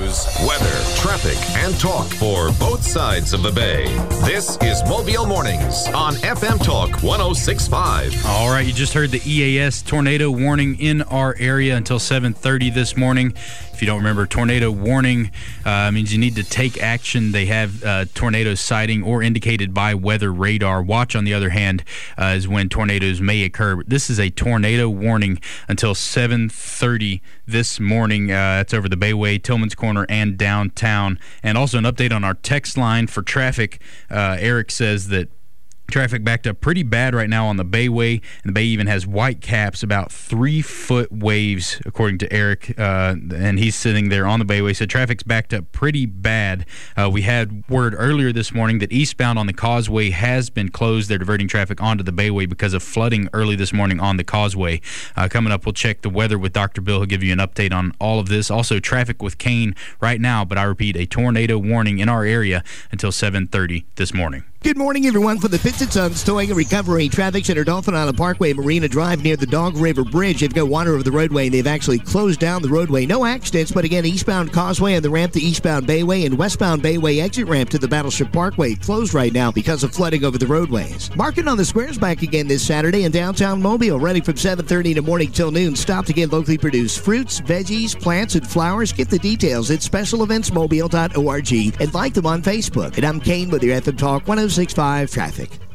news, weather, traffic, and talk for both sides of the bay. This is Mobile Mornings on FM Talk 106.5. All right, you just heard the EAS tornado warning in our area until 7:30 this morning. If you don't remember, tornado warning means you need to take action. They have tornado sighting or indicated by weather radar. Watch, on the other hand, is when tornadoes may occur. This is a tornado warning until 7:30 this morning. That's over the Bayway, Tillman's Corner, and downtown. And also an update on our text line for traffic. Eric says that traffic backed up pretty bad right now on the Bayway, and the Bay even has white caps, about 3-foot waves, according to Eric, and he's sitting there on the Bayway. So traffic's backed up pretty bad. We had word earlier this morning that eastbound on the Causeway has been closed. They're diverting traffic onto the Bayway because of flooding early this morning on the Causeway. Coming up, we'll check the weather with Dr. Bill. He'll give you an update on all of this. Also, traffic with Kane right now, but I repeat, a tornado warning in our area until 7:30 this morning. Good morning, everyone. For the Fitz & Sons Towing and Recovery Traffic Center, Dolphin Island Parkway, Marina Drive near the Dog River Bridge. They've got water over the roadway. They've actually closed down the roadway. No accidents, but again, eastbound Causeway and the ramp to eastbound Bayway and westbound Bayway exit ramp to the Battleship Parkway closed right now because of flooding over the roadways. Market on the Squares back again this Saturday in downtown Mobile, running from 7:30 in the morning till noon. Stop to get locally produced fruits, veggies, plants, and flowers. Get the details at specialeventsmobile.org and like them on Facebook. And I'm Kane with your FM Talk 106.5 Traffic.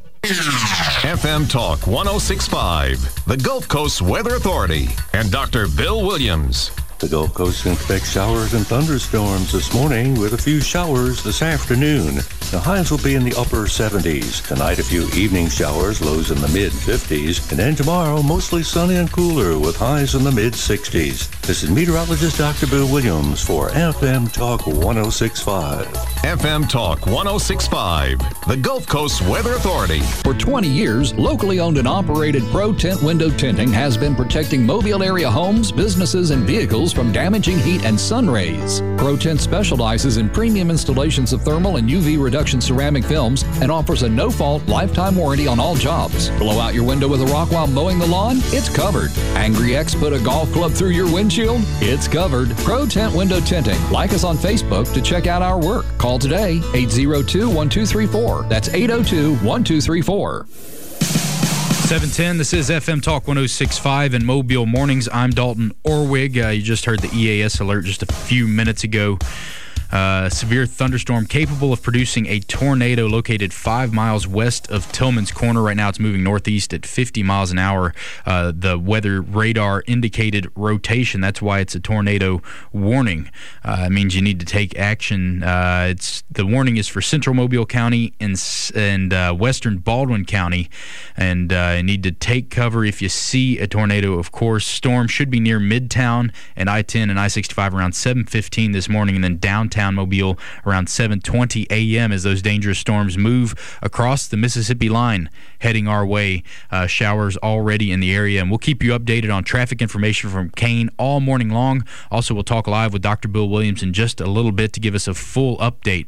FM Talk 106.5, the Gulf Coast Weather Authority, and Dr. Bill Williams. The Gulf Coast expects showers and thunderstorms this morning with a few showers this afternoon. The highs will be in the upper 70s. Tonight, a few evening showers, lows in the mid-50s. And then tomorrow, mostly sunny and cooler with highs in the mid-60s. This is meteorologist Dr. Bill Williams for FM Talk 106.5. FM Talk 106.5, the Gulf Coast Weather Authority. For 20 years, locally owned and operated Pro Tent Window Tinting has been protecting Mobile area homes, businesses, and vehicles from damaging heat and sun rays. Pro Tent specializes in premium installations of thermal and UV reduction ceramic films and offers a no-fault lifetime warranty on all jobs. Blow out your window with a rock while mowing the lawn? It's covered. Angry X put a golf club through your windshield? It's covered. Pro Tent Window Tinting. Like us on Facebook to check out our work. Call today, 802-1234. That's 802-1234. 7:10, this is FM Talk 106.5 and Mobile Mornings. I'm Dalton Orwig. You just heard the EAS alert just a few minutes ago. Severe thunderstorm capable of producing a tornado located 5 miles west of Tillman's Corner. Right now it's moving northeast at 50 miles an hour. The weather radar indicated rotation. That's why it's a tornado warning. It means you need to take action. The warning is for Central Mobile County and Western Baldwin County, and you need to take cover if you see a tornado. Of course, storm should be near Midtown and I-10 and I-65 around 7:15 this morning, and then downtown Mobile around 7:20 a.m. as those dangerous storms move across the Mississippi line heading our way. Showers already in the area, and we'll keep you updated on traffic information from Kane all morning long. Also, we'll talk live with Dr. Bill Williams in just a little bit to give us a full update.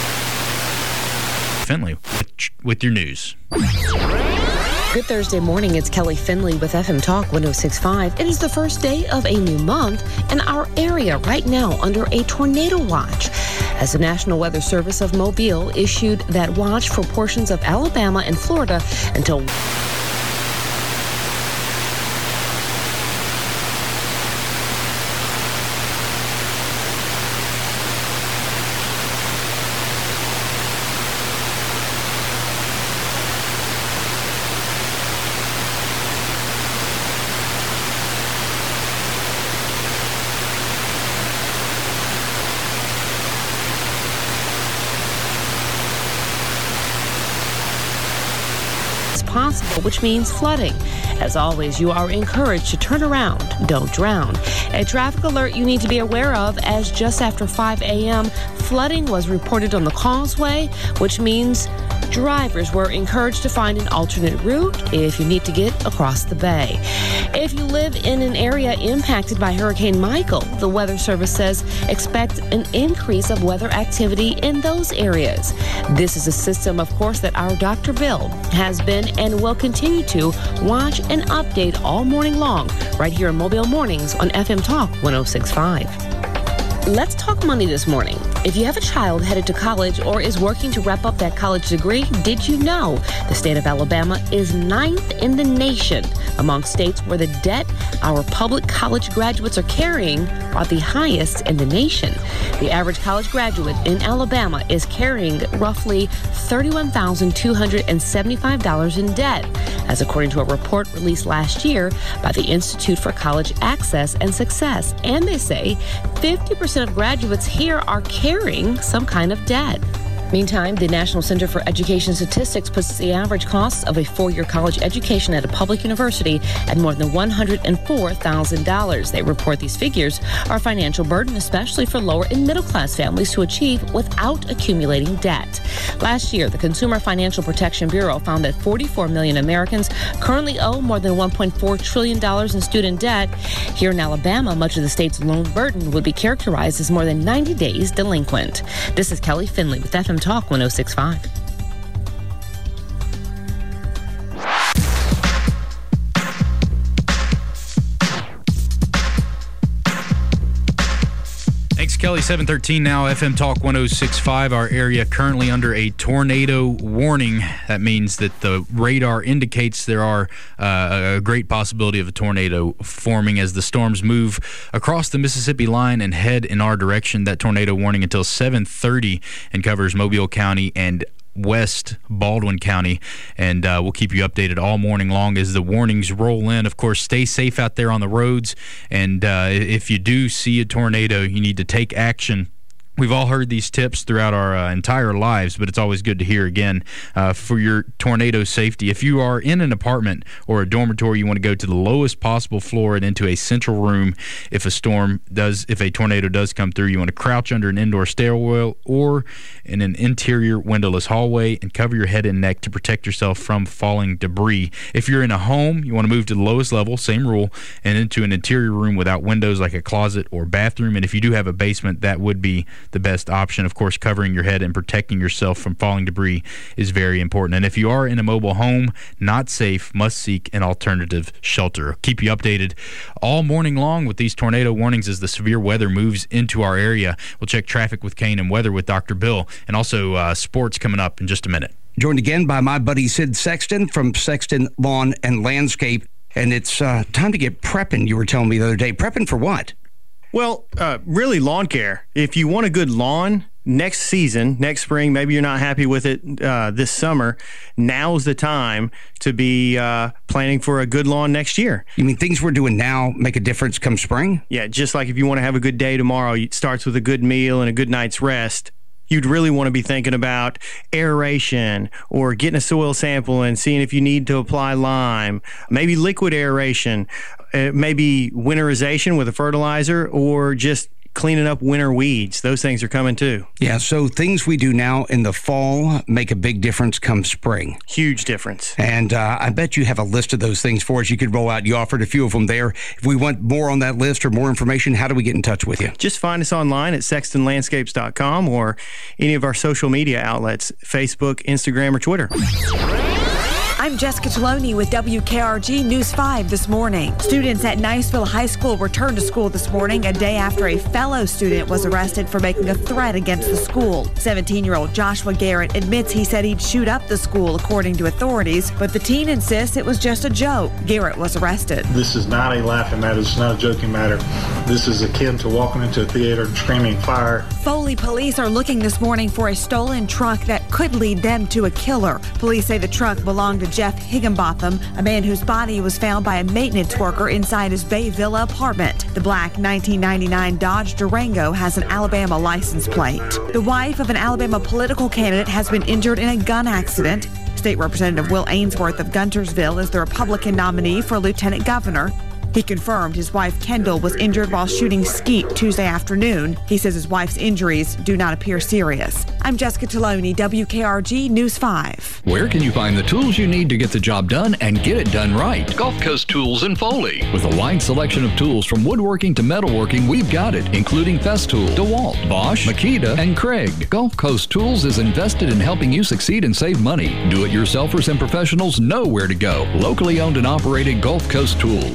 Finley with your news. Good Thursday morning, it's Kelly Finley with FM Talk 106.5. It is the first day of a new month, and our area right now under a tornado watch, as the National Weather Service of Mobile issued that watch for portions of Alabama and Florida until possible, which means flooding. As always, you are encouraged to turn around, don't drown. A traffic alert you need to be aware of, as just after 5 a.m., flooding was reported on the Causeway, which means drivers were encouraged to find an alternate route if you need to get across the bay. If you live in an area impacted by Hurricane Michael, the Weather Service says expect an increase of weather activity in those areas. This is a system, of course, that our Dr. Bill has been and will continue to watch and update all morning long right here in Mobile Mornings on FM Talk 106.5. Let's talk money this morning. If you have a child headed to college or is working to wrap up that college degree, did you know the state of Alabama is 9th in the nation among states where the debt our public college graduates are carrying are the highest in the nation? The average college graduate in Alabama is carrying roughly $31,275 in debt, as according to a report released last year by the Institute for College Access and Success. And they say 50% of graduates here are carrying some kind of debt. Meantime, the National Center for Education Statistics puts the average cost of a four-year college education at a public university at more than $104,000. They report these figures are a financial burden, especially for lower and middle-class families to achieve without accumulating debt. Last year, the Consumer Financial Protection Bureau found that 44 million Americans currently owe more than $1.4 trillion in student debt. Here in Alabama, much of the state's loan burden would be characterized as more than 90 days delinquent. This is Kelly Finley with FM Talk 1065. Thanks, Kelly. 7:13 now, FM Talk 1065. Our area currently under a tornado warning. That means that the radar indicates there are a great possibility of a tornado forming as the storms move across the Mississippi line and head in our direction. That tornado warning until 7:30 and covers Mobile County and West Baldwin County, and we'll keep you updated all morning long as the warnings roll in. Of course, stay safe out there on the roads, and if you do see a tornado, you need to take action. We've all heard these tips throughout our entire lives, but it's always good to hear again for your tornado safety. If you are in an apartment or a dormitory, you want to go to the lowest possible floor and into a central room. If a tornado does come through, you want to crouch under an indoor stairwell or in an interior windowless hallway and cover your head and neck to protect yourself from falling debris. If you're in a home, you want to move to the lowest level, same rule, and into an interior room without windows like a closet or bathroom. And if you do have a basement, that would be the best option. Of course, covering your head and protecting yourself from falling debris is very important. And if you are in a mobile home, not safe, must seek an alternative shelter. Keep you updated all morning long with these tornado warnings as the severe weather moves into our area. We'll check traffic with Kane and weather with Dr. Bill, and also sports coming up in just a minute. Joined again by my buddy Sid Sexton from Sexton Lawn and Landscape. And it's time to get prepping, you were telling me the other day. Prepping for what? Well, really lawn care. If you want a good lawn next season, next spring, maybe you're not happy with it this summer, now's the time to be planning for a good lawn next year. You mean things we're doing now make a difference come spring? Yeah, just like if you want to have a good day tomorrow, it starts with a good meal and a good night's rest. You'd really want to be thinking about aeration or getting a soil sample and seeing if you need to apply lime, maybe liquid aeration, maybe winterization with a fertilizer, or just cleaning up winter weeds. Those things are coming too. Yeah, so things we do now in the fall make a big difference come spring. Huge difference. And I bet you have a list of those things for us you could roll out. You offered a few of them there. If we want more on that list or more information, how do we get in touch with you? Just find us online at sextonlandscapes.com or any of our social media outlets, Facebook, Instagram, or Twitter. I'm Jessica Taloni with WKRG News 5 this morning. Students at Niceville High School returned to school this morning a day after a fellow student was arrested for making a threat against the school. 17-year-old Joshua Garrett admits he said he'd shoot up the school, according to authorities, but the teen insists it was just a joke. Garrett was arrested. This is not a laughing matter. It's not a joking matter. This is akin to walking into a theater and screaming fire. Foley police are looking this morning for a stolen truck that could lead them to a killer. Police say the truck belonged to Jeff Higginbotham, a man whose body was found by a maintenance worker inside his Bay Villa apartment. The black 1999 Dodge Durango has an Alabama license plate. The wife of an Alabama political candidate has been injured in a gun accident. State Representative Will Ainsworth of Guntersville is the Republican nominee for lieutenant governor. He confirmed his wife, Kendall, was injured while shooting skeet Tuesday afternoon. He says his wife's injuries do not appear serious. I'm Jessica Taloni, WKRG News 5. Where can you find the tools you need to get the job done and get it done right? Gulf Coast Tools in Foley. With a wide selection of tools from woodworking to metalworking, we've got it, including Festool, DeWalt, Bosch, Makita, and Craig. Gulf Coast Tools is invested in helping you succeed and save money. Do-it-yourselfers and professionals know where to go. Locally owned and operated Gulf Coast Tools. Tailgate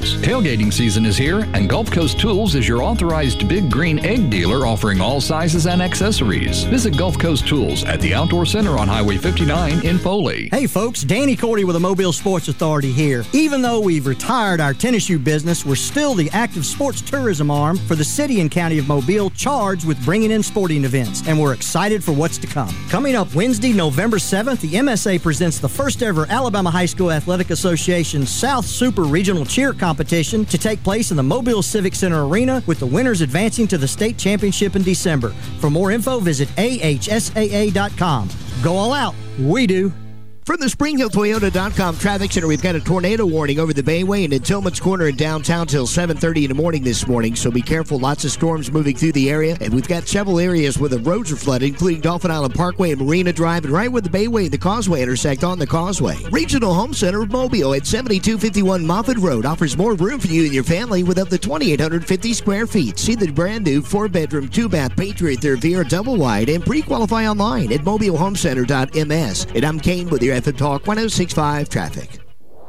Tailgating season is here, and Gulf Coast Tools is your authorized Big Green Egg dealer offering all sizes and accessories. Visit Gulf Coast Tools at the Outdoor Center on Highway 59 in Foley. Hey folks, Danny Cordy with the Mobile Sports Authority here. Even though we've retired our tennis shoe business, we're still the active sports tourism arm for the city and county of Mobile, charged with bringing in sporting events, and we're excited for what's to come. Coming up Wednesday, November 7th, the MSA presents the first ever Alabama High School Athletic Association South Super Regional Cheer Competition to take place in the Mobile Civic Center Arena, with the winners advancing to the state championship in December. For more info, visit ahsaa.com. Go all out. We do. From the SpringHillToyota.com traffic center, we've got a tornado warning over the Bayway and in Tillman's Corner in downtown till 7:30 in the morning this morning, so be careful. Lots of storms moving through the area, and we've got several areas where the roads are flooded, including Dolphin Island Parkway and Marina Drive, and right where the Bayway and the Causeway intersect on the Causeway. Regional Home Center of Mobile at 7251 Moffett Road offers more room for you and your family with up to 2,850 square feet. See the brand new 4-bedroom, 2-bath Patriot Therapy double wide and pre-qualify online at mobilehomecenter.ms. And I'm Kane with your FM Talk 106.5 traffic.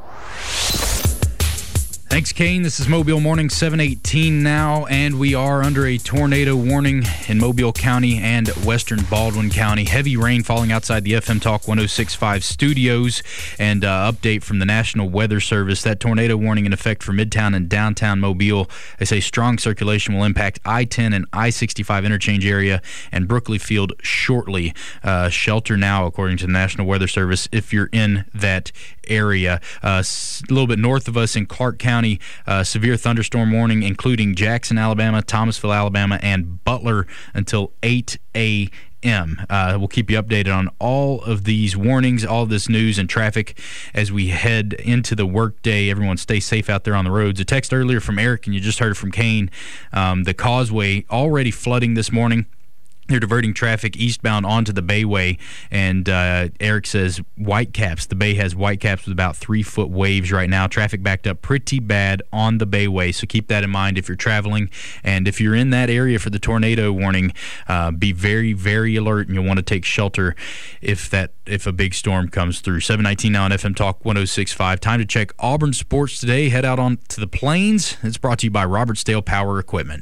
Thanks, Kane. This is Mobile Morning, 7:18 now, and we are under a tornado warning in Mobile County and western Baldwin County. Heavy rain falling outside the FM Talk 106.5 studios, and update from the National Weather Service. That tornado warning in effect for Midtown and downtown Mobile. They say strong circulation will impact I-10 and I-65 interchange area and Brookley Field shortly. Shelter now, according to the National Weather Service, if you're in that area. A little bit north of us in Clark County, severe thunderstorm warning, including Jackson, Alabama, Thomasville, Alabama, and Butler until 8 a.m. We'll keep you updated on all of these warnings, all of this news and traffic as we head into the workday. Everyone stay safe out there on the roads. A text earlier from Eric, and you just heard it from Kane. The Causeway already flooding this morning. They're diverting traffic eastbound onto the Bayway, and Eric says Whitecaps. The Bay has Whitecaps with about 3-foot waves right now. Traffic backed up pretty bad on the Bayway, so keep that in mind if you're traveling. And if you're in that area for the tornado warning, be very, very alert, and you'll want to take shelter if a big storm comes through. 7:19 now on FM Talk 106.5. Time to check Auburn sports today. Head out on to the Plains. It's brought to you by Robert Stale Power Equipment.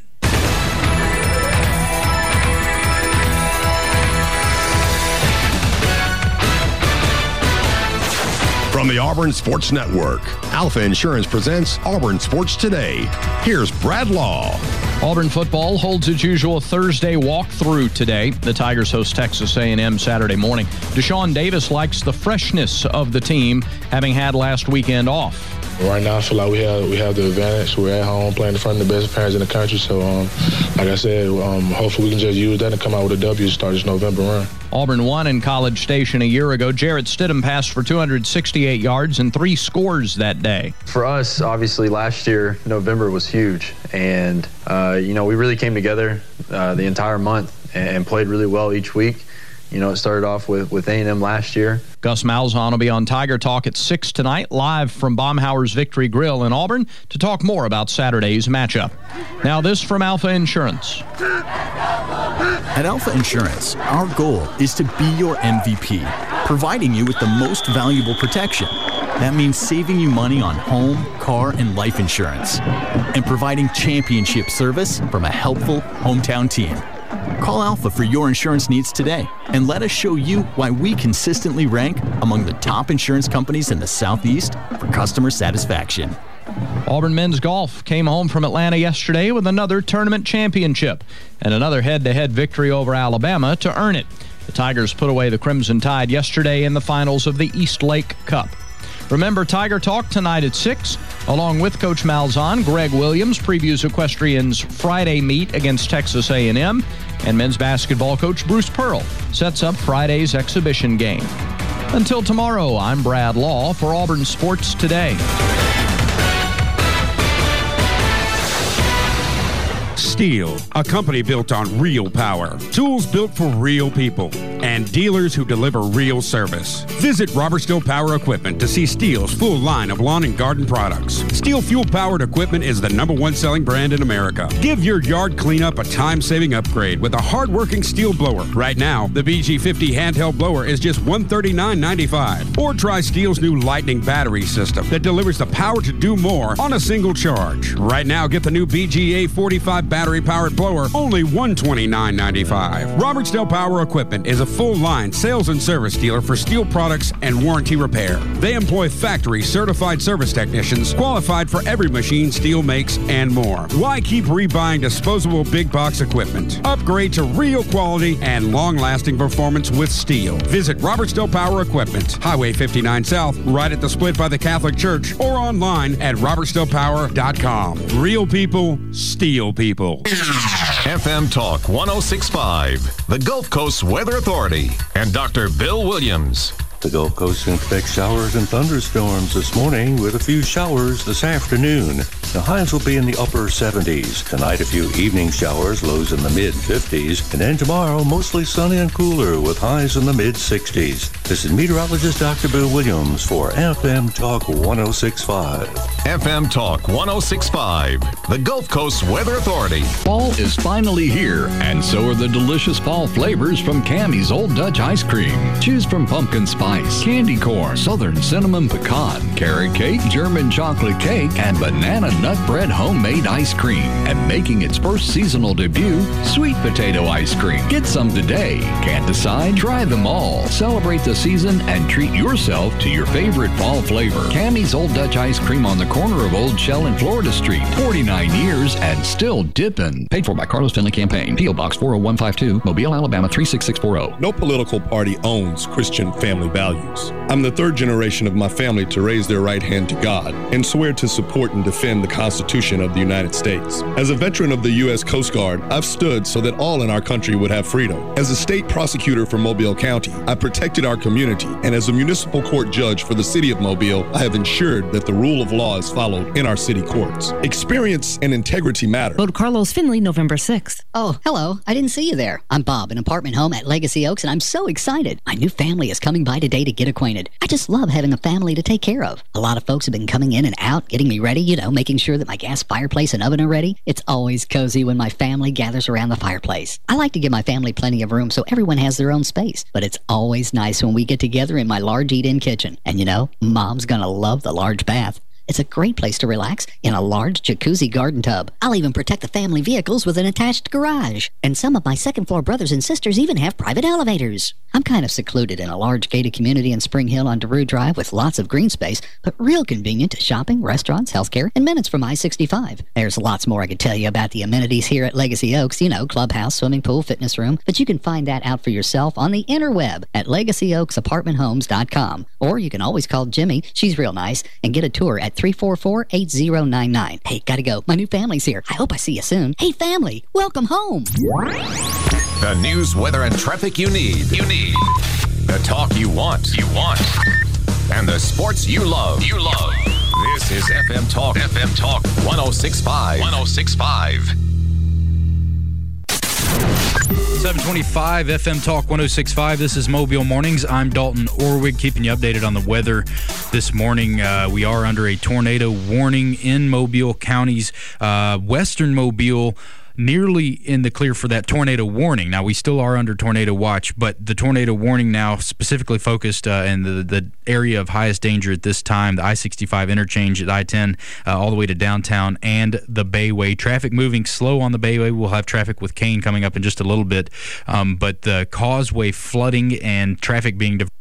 From the Auburn Sports Network, Alpha Insurance presents Auburn Sports Today. Here's Brad Law. Auburn football holds its usual Thursday walkthrough today. The Tigers host Texas A&M Saturday morning. Deshaun Davis likes the freshness of the team, having had last weekend off. Right now, I feel like we have the advantage. We're at home playing in front of the best fans in the country. So, like I said, hopefully we can just use that and come out with a W to start this November run. Auburn won in College Station a year ago. Jarrett Stidham passed for 268 yards and 3 scores that day. For us, obviously, last year, November was huge. And, we really came together the entire month and played really well each week. It started off with A&M last year. Gus Malzahn will be on Tiger Talk at 6 tonight, live from Baumhauer's Victory Grill in Auburn, to talk more about Saturday's matchup. Now this from Alpha Insurance. At Alpha Insurance, our goal is to be your MVP, providing you with the most valuable protection. That means saving you money on home, car, and life insurance, and providing championship service from a helpful hometown team. Call Alpha for your insurance needs today, and let us show you why we consistently rank among the top insurance companies in the Southeast for customer satisfaction. Auburn men's golf came home from Atlanta yesterday with another tournament championship and another head-to-head victory over Alabama to earn it. The Tigers put away the Crimson Tide yesterday in the finals of the East Lake Cup. Remember Tiger Talk tonight at 6. Along with Coach Malzahn, Greg Williams previews Equestrian's Friday meet against Texas A&M, and men's basketball coach Bruce Pearl sets up Friday's exhibition game. Until tomorrow, I'm Brad Law for Auburn Sports Today. Steel, a company built on real power, tools built for real people, and dealers who deliver real service. Visit Robertsdale Power Equipment to see Steel's full line of lawn and garden products. Steel fuel-powered equipment is the #1 selling brand in America. Give your yard cleanup a time-saving upgrade with a hard-working Steel blower. Right now, the BG50 handheld blower is just $139.95. Or try Steel's new Lightning battery system that delivers the power to do more on a single charge. Right now, get the new BGA 45 battery-powered blower, only $129.95. Robertsdale Power Equipment is a full-line sales and service dealer for Steel products and warranty repair. They employ factory-certified service technicians qualified for every machine Steel makes and more. Why keep rebuying disposable big-box equipment? Upgrade to real quality and long-lasting performance with Steel. Visit Robertsdale Power Equipment, Highway 59 South, right at the split by the Catholic Church, or online at robertsdalepower.com. Real people, Steel people. FM Talk 1065, the Gulf Coast Weather Authority, and Dr. Bill Williams. The Gulf Coast can expect showers and thunderstorms this morning with a few showers this afternoon. The highs will be in the upper 70s. Tonight, a few evening showers, lows in the mid-50s. And then tomorrow, mostly sunny and cooler with highs in the mid-60s. This is meteorologist Dr. Bill Williams for FM Talk 1065. FM Talk 1065, the Gulf Coast Weather Authority. Fall is finally here, and so are the delicious fall flavors from Cammie's Old Dutch Ice Cream. Choose from pumpkin spice, candy corn, southern cinnamon pecan, carrot cake, German chocolate cake, and banana nut bread homemade ice cream. And making its first seasonal debut, sweet potato ice cream. Get some today. Can't decide? Try them all. Celebrate the season and treat yourself to your favorite fall flavor. Cammie's Old Dutch Ice Cream on the corner of Old Shell and Florida Street. 49 years and still dipping. Paid for by Carlos Finley Campaign. P.O. Box 40152, Mobile, Alabama 36640. No political party owns Christian family values. I'm the third generation of my family to raise their right hand to God and swear to support and defend the Constitution of the United States. As a veteran of the U.S. Coast Guard, I've stood so that all in our country would have freedom. As a state prosecutor for Mobile County, I protected our community, and as a municipal court judge for the city of Mobile, I have ensured that the rule of law is followed in our city courts. Experience and integrity matter. Vote Carlos Finley November 6th. Oh, hello. I didn't see you there. I'm Bob, an apartment home at Legacy Oaks, and I'm so excited. My new family is coming by today to get acquainted. I just love having a family to take care of. A lot of folks have been coming in and out, getting me ready, making sure that my gas fireplace and oven are ready. It's always cozy when my family gathers around the fireplace. I like to give my family plenty of room so everyone has their own space, but it's always nice when we get together in my large eat-in kitchen. And Mom's gonna love the large bath. It's a great place to relax in a large jacuzzi garden tub. I'll even protect the family vehicles with an attached garage. And some of my second-floor brothers and sisters even have private elevators. I'm kind of secluded in a large gated community in Spring Hill on DeRue Drive with lots of green space, but real convenient to shopping, restaurants, healthcare, and minutes from I-65. There's lots more I could tell you about the amenities here at Legacy Oaks, clubhouse, swimming pool, fitness room, but you can find that out for yourself on the interweb at LegacyOaksApartmentHomes.com. Or you can always call Jimmy, she's real nice, and get a tour at 344-8099. Hey, gotta go. My new family's here. I hope I see you soon. Hey, family, welcome home. The news, weather, and traffic you need. The talk you want. And the sports you love. This is FM Talk 1065. 725 FM Talk 1065. This is Mobile Mornings. I'm Dalton Orwig, keeping you updated on the weather this morning. We are under a tornado warning in Mobile counties. Western Mobile nearly in the clear for that tornado warning. Now, we still are under tornado watch, but the tornado warning now specifically focused in the area of highest danger at this time, the I-65 interchange at I-10 all the way to downtown and the Bayway. Traffic moving slow on the Bayway. We'll have traffic with Kane coming up in just a little bit, but the causeway flooding and traffic being diverted.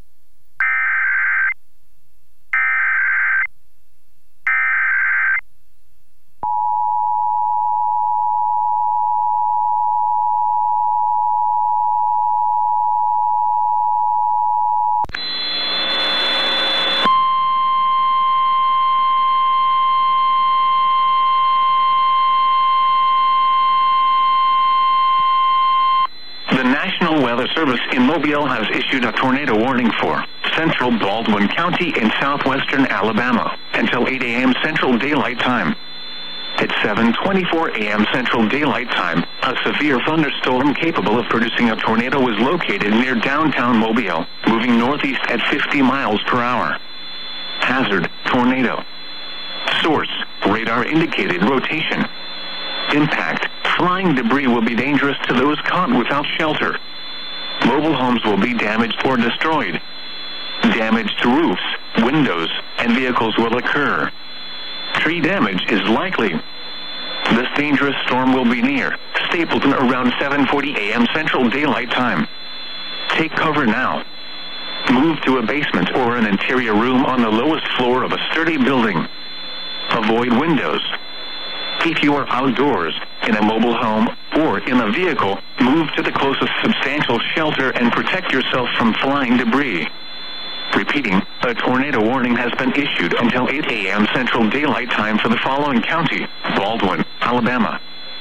Service in Mobile has issued a tornado warning for central Baldwin County in southwestern Alabama until 8 a.m. Central Daylight Time. At 7:24 a.m. Central Daylight Time, a severe thunderstorm capable of producing a tornado was located near downtown Mobile, moving northeast at 50 miles per hour. Hazard, tornado. Source, radar indicated rotation. Impact, flying debris will be dangerous to those caught without shelter. Mobile homes will be damaged or destroyed. Damage to roofs, windows, and vehicles will occur. Tree damage is likely. This dangerous storm will be near Stapleton around 7:40 a.m. Central Daylight Time. Take cover now. Move to a basement or an interior room on the lowest floor of a sturdy building. Avoid windows. If you are outdoors, in a mobile home, or in a vehicle, move to the closest substantial shelter and protect yourself from flying debris. Repeating, a tornado warning has been issued until 8 a.m. Central Daylight Time for the following county: Baldwin, Alabama.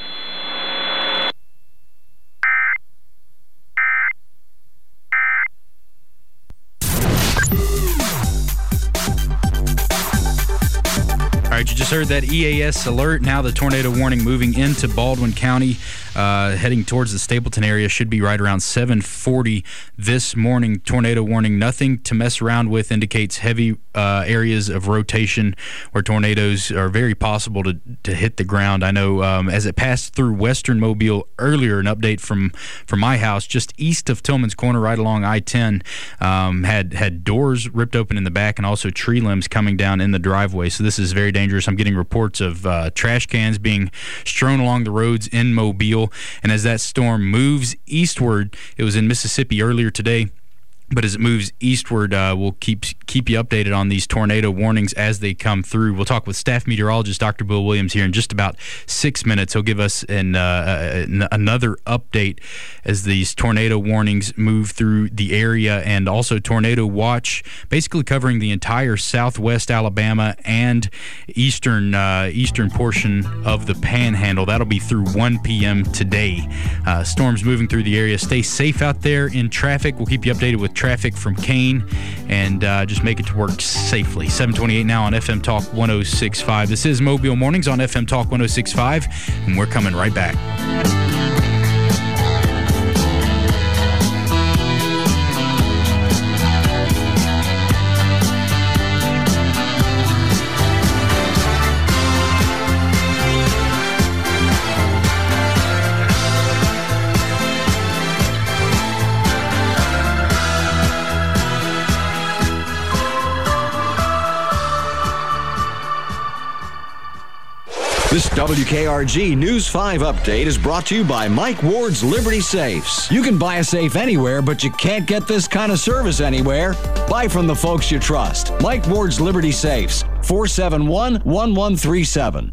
All right, you just heard that EAS alert. Now the tornado warning moving into Baldwin County, heading towards the Stapleton area. Should be right around 7:40 this morning. Tornado warning, nothing to mess around with, indicates heavy areas of rotation where tornadoes are very possible to hit the ground. I know as it passed through western Mobile earlier, an update from my house just east of Tillman's Corner, right along I-10, had doors ripped open in the back and also tree limbs coming down in the driveway. So this is very dangerous. I'm getting reports of trash cans being strewn along the roads in Mobile. And as that storm moves eastward, it was in Mississippi earlier today, but as it moves eastward, we'll keep you updated on these tornado warnings as they come through. We'll talk with staff meteorologist Dr. Bill Williams here in just about 6 minutes. He'll give us another update as these tornado warnings move through the area, and also tornado watch basically covering the entire southwest Alabama and eastern portion of the Panhandle. That'll be through 1 p.m. today. Storms moving through the area. Stay safe out there in traffic. We'll keep you updated with traffic from Kane, and just make it to work safely. 7:28 now on FM Talk 106.5. This is Mobile Mornings on FM Talk 106.5, and we're coming right back. This WKRG News 5 update is brought to you by Mike Ward's Liberty Safes. You can buy a safe anywhere, but you can't get this kind of service anywhere. Buy from the folks you trust. Mike Ward's Liberty Safes, 471-1137.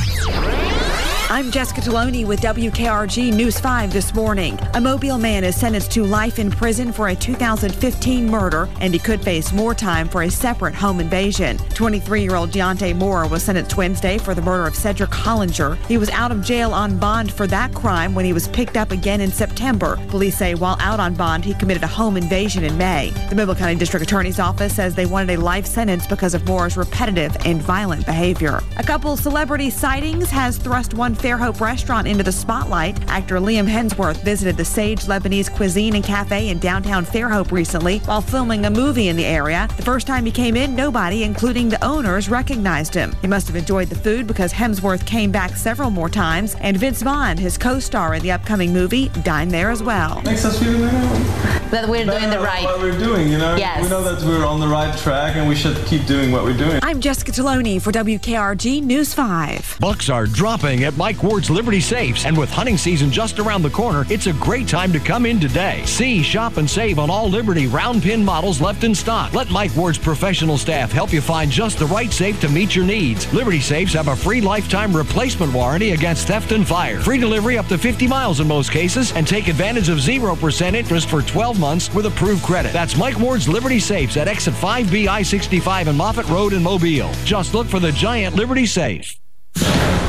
I'm Jessica Taloni with WKRG News 5 this morning. A Mobile man is sentenced to life in prison for a 2015 murder, and he could face more time for a separate home invasion. 23-year-old Deontay Moore was sentenced Wednesday for the murder of Cedric Hollinger. He was out of jail on bond for that crime when he was picked up again in September. Police say while out on bond, he committed a home invasion in May. The Mobile County District Attorney's Office says they wanted a life sentence because of Moore's repetitive and violent behavior. A couple celebrity sightings has thrust one Fairhope restaurant into the spotlight. Actor Liam Hemsworth visited the Sage Lebanese Cuisine and Cafe in downtown Fairhope recently while filming a movie in the area. The first time he came in, nobody, including the owners, recognized him. He must have enjoyed the food because Hemsworth came back several more times, and Vince Vaughn, his co-star in the upcoming movie, dined there as well. Makes us feel that we're doing the right. What we're doing, you know? Yes. We know that we're on the right track and we should keep doing what we're doing. I'm Jessica Taloni for WKRG News 5. Bucks are dropping at Mike Ward's Liberty Safes, and with hunting season just around the corner, it's a great time to come in today. See, shop, and save on all Liberty round pin models left in stock. Let Mike Ward's professional staff help you find just the right safe to meet your needs. Liberty Safes have a free lifetime replacement warranty against theft and fire. Free delivery up to 50 miles in most cases, and take advantage of 0% interest for 12 months with approved credit. That's Mike Ward's Liberty Safes at exit 5B I-65 and Moffett Road in Mobile. Just look for the giant Liberty Safe.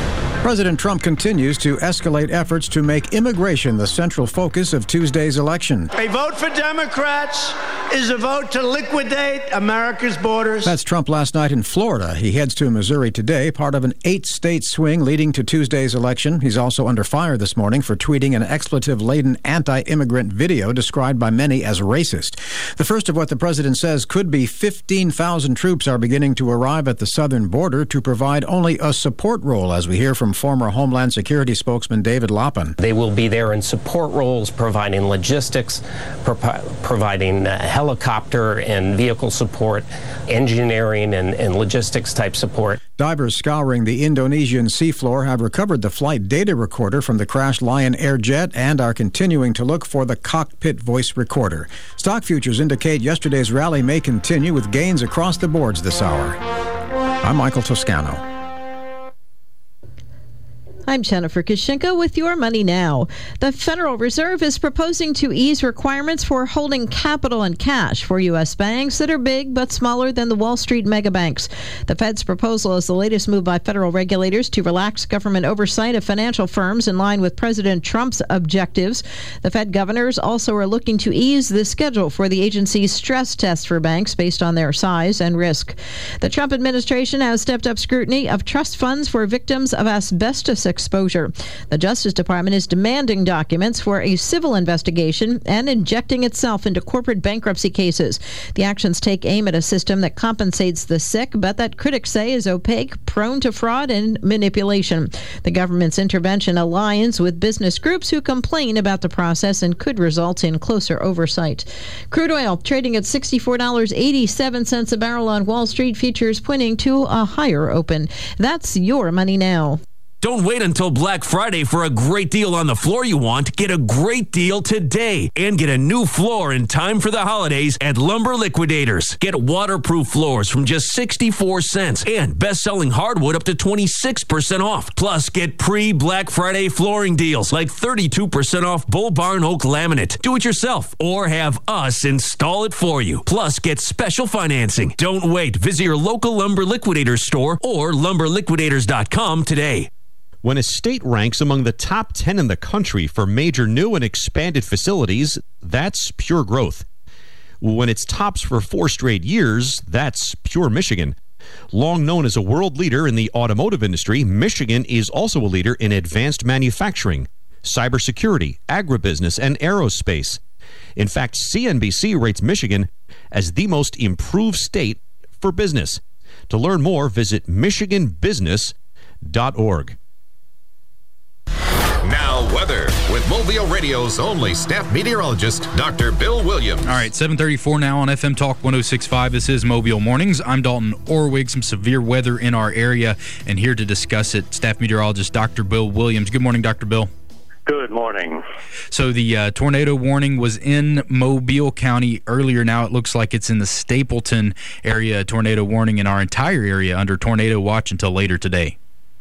President Trump continues to escalate efforts to make immigration the central focus of Tuesday's election. A vote for Democrats is a vote to liquidate America's borders. That's Trump last night in Florida. He heads to Missouri today, part of an 8-state swing leading to Tuesday's election. He's also under fire this morning for tweeting an expletive-laden anti-immigrant video described by many as racist. The first of what the president says could be 15,000 troops are beginning to arrive at the southern border to provide only a support role, as we hear from former Homeland Security spokesman David Loppin. They will be there in support roles, providing logistics, providing helicopter and vehicle support, engineering and logistics type support. Divers scouring the Indonesian seafloor have recovered the flight data recorder from the crashed Lion Air jet and are continuing to look for the cockpit voice recorder. Stock futures indicate yesterday's rally may continue with gains across the boards this hour. I'm Michael Toscano. I'm Jennifer Kishinka with Your Money Now. The Federal Reserve is proposing to ease requirements for holding capital and cash for U.S. banks that are big but smaller than the Wall Street megabanks. The Fed's proposal is the latest move by federal regulators to relax government oversight of financial firms in line with President Trump's objectives. The Fed governors also are looking to ease the schedule for the agency's stress test for banks based on their size and risk. The Trump administration has stepped up scrutiny of trust funds for victims of asbestos exposure. The Justice Department is demanding documents for a civil investigation and injecting itself into corporate bankruptcy cases. The actions take aim at a system that compensates the sick, but that critics say is opaque, prone to fraud and manipulation. The government's intervention aligns with business groups who complain about the process and could result in closer oversight. Crude oil trading at $64.87 a barrel on Wall Street, futures pointing to a higher open. That's Your Money Now. Don't wait until Black Friday for a great deal on the floor you want. Get a great deal today and get a new floor in time for the holidays at Lumber Liquidators. Get waterproof floors from just 64 cents and best-selling hardwood up to 26% off. Plus, get pre-Black Friday flooring deals like 32% off Bull Barn Oak laminate. Do it yourself or have us install it for you. Plus, get special financing. Don't wait. Visit your local Lumber Liquidators store or lumberliquidators.com today. When a state ranks among the top 10 in the country for major new and expanded facilities, that's pure growth. When it's tops for 4 straight years, that's pure Michigan. Long known as a world leader in the automotive industry, Michigan is also a leader in advanced manufacturing, cybersecurity, agribusiness, and aerospace. In fact, CNBC rates Michigan as the most improved state for business. To learn more, visit michiganbusiness.org. Now, weather with Mobile Radio's only staff meteorologist, Dr. Bill Williams. All right, 7:34 now on FM Talk 106.5. This is Mobile Mornings. I'm Dalton Orwig. Some severe weather in our area, and here to discuss it, staff meteorologist Dr. Bill Williams. Good morning, Dr. Bill. Good morning. So the tornado warning was in Mobile County earlier. Now it looks like it's in the Stapleton area, tornado warning in our entire area under tornado watch until later today.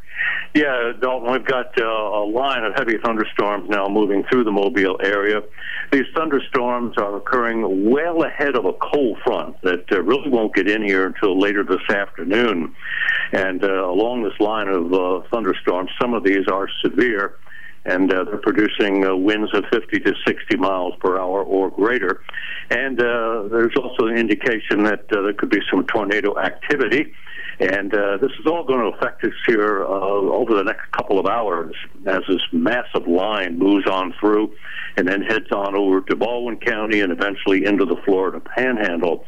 Yeah, Dalton, we've got a line of heavy thunderstorms now moving through the Mobile area. These thunderstorms are occurring well ahead of a cold front that really won't get in here until later this afternoon. And along this line of thunderstorms, some of these are severe, and they're producing winds of 50 to 60 miles per hour or greater. And there's also an indication that there could be some tornado activity. And this is all going to affect us here over the next couple of hours as this massive line moves on through and then heads on over to Baldwin County and eventually into the Florida Panhandle.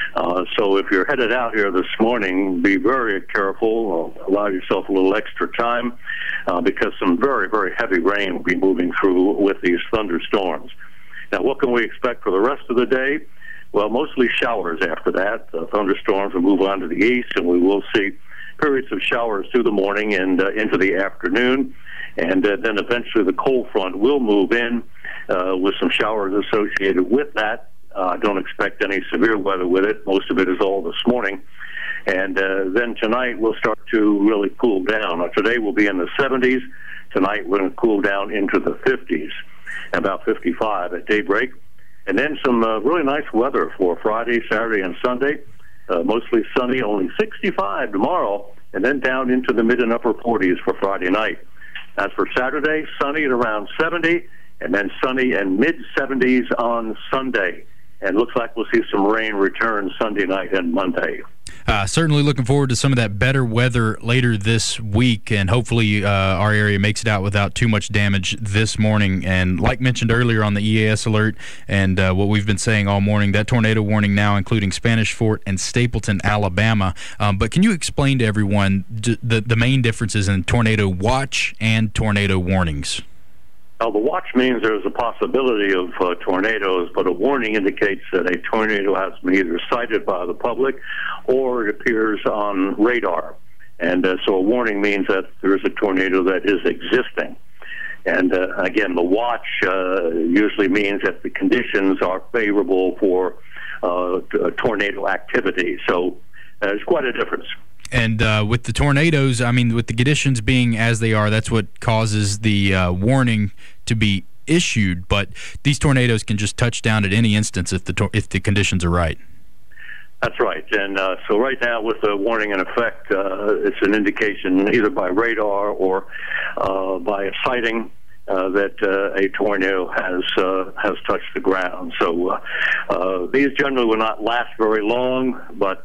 So if you're headed out here this morning, be very careful. Allow yourself a little extra time because some very, very heavy rain will be moving through with these thunderstorms. Now, what can we expect for the rest of the day? Well, mostly showers after that. Thunderstorms will move on to the east, and we will see periods of showers through the morning and into the afternoon. And then eventually the cold front will move in with some showers associated with that. I don't expect any severe weather with it. Most of it is all this morning. And then tonight we'll start to really cool down. Today we'll be in the 70s. Tonight we're going to cool down into the 50s, about 55 at daybreak. And then some really nice weather for Friday, Saturday, and Sunday. Mostly sunny, only 65 tomorrow, and then down into the mid and upper 40s for Friday night. As for Saturday, sunny at around 70, and then sunny and mid-70s on Sunday. And looks like we'll see some rain return Sunday night and Monday. Certainly looking forward to some of that better weather later this week, and hopefully our area makes it out without too much damage this morning. And like mentioned earlier on the EAS alert and what we've been saying all morning, that tornado warning now including Spanish Fort and Stapleton, Alabama. But can you explain to everyone the main differences in tornado watch and tornado warnings? The watch means there's a possibility of tornadoes, but a warning indicates that a tornado has been either sighted by the public or it appears on radar. And so a warning means that there is a tornado that is existing. And again, the watch usually means that the conditions are favorable for tornado activity. So there's quite a difference. And with the tornadoes, I mean, with the conditions being as they are, that's what causes the warning to be issued. But these tornadoes can just touch down at any instance if the conditions are right. That's right. And so right now, with the warning in effect, it's an indication either by radar or by a sighting that a tornado has touched the ground. So these generally will not last very long, but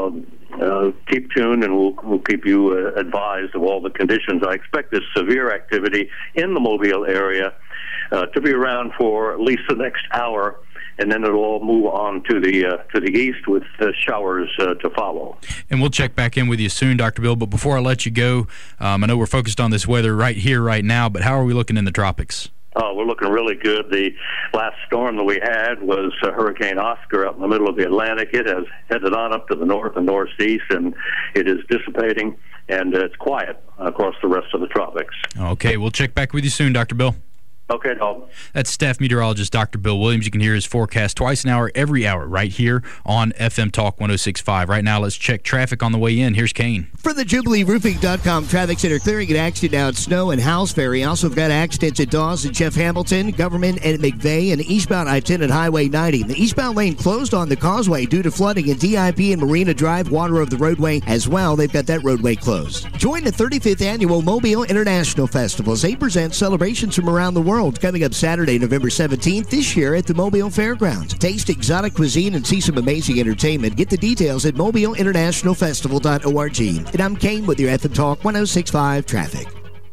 keep tuned, and we'll keep you advised of all the conditions. I expect this severe activity in the Mobile area to be around for at least the next hour, and then it'll all move on to the east with showers to follow. And we'll check back in with you soon, Dr. Bill. But before I let you go, I know we're focused on this weather right here, right now, but how are we looking in the tropics? We're looking really good. The last storm that we had was Hurricane Oscar out in the middle of the Atlantic. It has headed on up to the north and northeast, and it is dissipating, and it's quiet across the rest of the tropics. Okay, we'll check back with you soon, Dr. Bill. Okay, Dalton. That's staff meteorologist Dr. Bill Williams. You can hear his forecast twice an hour, every hour, right here on FM Talk 106.5. Right now, let's check traffic on the way in. Here's Kane. For the JubileeRoofing.com Traffic Center, clearing an accident now at Snow and Howes Ferry. Also got accidents at Dawes and Jeff Hamilton, Government and McVeigh, and eastbound I-10 at Highway 90. The eastbound lane closed on the causeway due to flooding at DIP and Marina Drive, water over the roadway as well. They've got that roadway closed. Join the 35th Annual Mobile International Festival as they present celebrations from around the world. Coming up Saturday, November 17th, this year at the Mobile Fairgrounds. Taste exotic cuisine and see some amazing entertainment. Get the details at mobileinternationalfestival.org. And I'm Kane with your FM Talk 106.5 Traffic.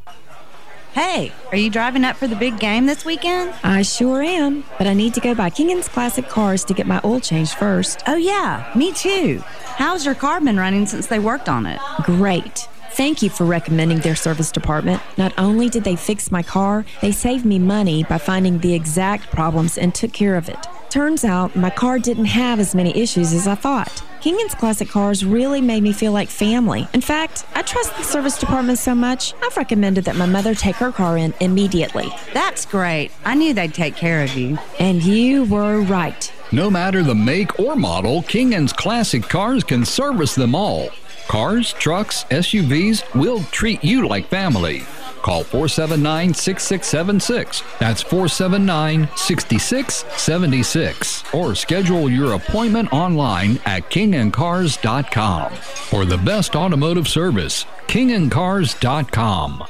Hey, are you driving up for the big game this weekend? I sure am, but I need to go by King's Classic Cars to get my oil changed first. Oh yeah, me too. How's your car been running since they worked on it? Great. Thank you for recommending their service department. Not only did they fix my car, they saved me money by finding the exact problems and took care of it. Turns out my car didn't have as many issues as I thought. King's Classic Cars really made me feel like family. In fact, I trust the service department so much, I've recommended that my mother take her car in immediately. That's great. I knew they'd take care of you. And you were right. No matter the make or model, King's Classic Cars can service them all. Cars, trucks, SUVs, we'll treat you like family. Call 479-6676. That's 479-6676. Or schedule your appointment online at kingandcars.com. For the best automotive service, kingandcars.com.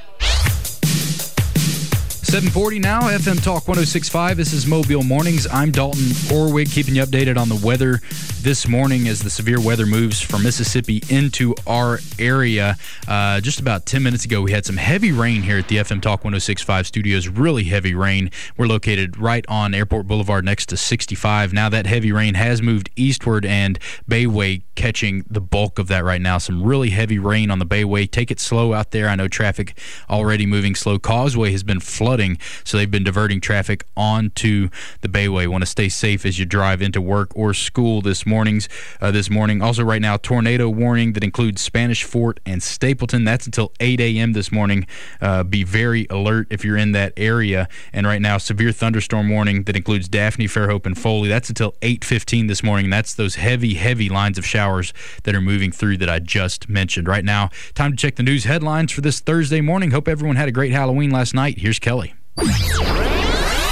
7:40 now, FM Talk 106.5. This is Mobile Mornings. I'm Dalton Orwig, keeping you updated on the weather this morning as the severe weather moves from Mississippi into our area. Just about 10 minutes ago, we had some heavy rain here at the FM Talk 106.5 studios, really heavy rain. We're located right on Airport Boulevard next to 65. Now that heavy rain has moved eastward, and Bayway catching the bulk of that right now. Some really heavy rain on the Bayway. Take it slow out there. I know traffic already moving slow. Causeway has been flooding, so they've been diverting traffic onto the Bayway. Want to stay safe as you drive into work or school this morning. Also right now, tornado warning that includes Spanish Fort and Stapleton. That's until 8 a.m. this morning. Be very alert if you're in that area. And right now, severe thunderstorm warning that includes Daphne, Fairhope, and Foley. That's until 8:15 this morning. That's those heavy, heavy lines of showers that are moving through that I just mentioned. Right now, time to check the news headlines for this Thursday morning. Hope everyone had a great Halloween last night. Here's Kelly.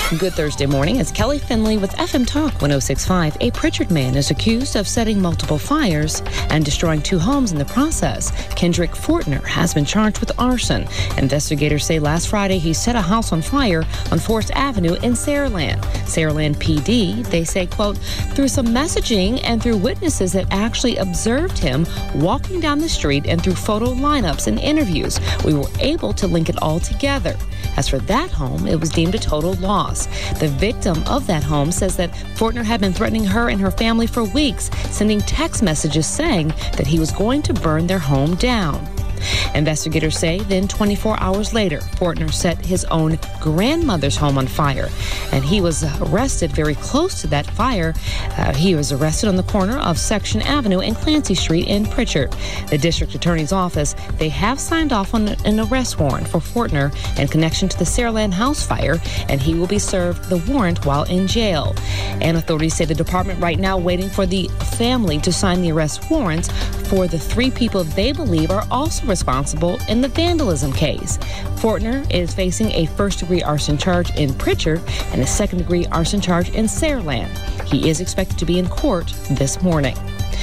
Good Thursday morning. It's Kelly Finley with FM Talk 106.5. A Pritchard man is accused of setting multiple fires and destroying 2 homes in the process. Kendrick Fortner has been charged with arson. Investigators say last Friday he set a house on fire on Forest Avenue in Saraland. Saraland PD, they say, quote, through some messaging and through witnesses that actually observed him walking down the street and through photo lineups and interviews, we were able to link it all together. As for that home, it was deemed a total loss. The victim of that home says that Fortner had been threatening her and her family for weeks, sending text messages saying that he was going to burn their home down. Investigators say then 24 hours later, Fortner set his own grandmother's home on fire, and he was arrested very close to that fire. He was arrested on the corner of Section Avenue and Clancy Street in Pritchard. The district attorney's office, they have signed off on an arrest warrant for Fortner in connection to the Saraland house fire, and he will be served the warrant while in jail. And authorities say the department right now waiting for the family to sign the arrest warrants for the 3 people they believe are also responsible in the vandalism case. Fortner is facing a first-degree arson charge in Pritchard and a second-degree arson charge in Saraland. He is expected to be in court this morning.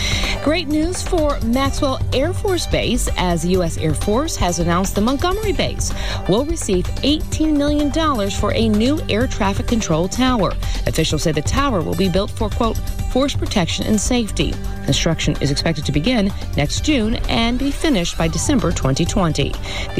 Great news for Maxwell Air Force Base, as the U.S. Air Force has announced the Montgomery base will receive $18 million for a new air traffic control tower. Officials say the tower will be built for, quote, force protection and safety. Construction is expected to begin next June and be finished by December 2020. The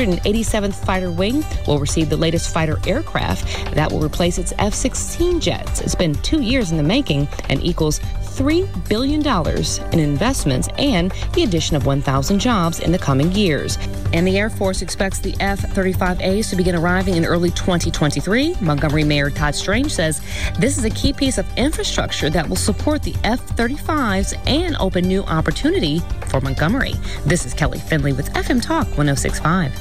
187th Fighter Wing will receive the latest fighter aircraft that will replace its F-16 jets. It's been 2 years in the making and equals $3 billion in investments and the addition of 1,000 jobs in the coming years. And the Air Force expects the F-35As to begin arriving in early 2023. Montgomery Mayor Todd Strange says this is a key piece of infrastructure that will support the F-35s and open new opportunity for Montgomery. This is Kelly Finley with FM Talk 106.5.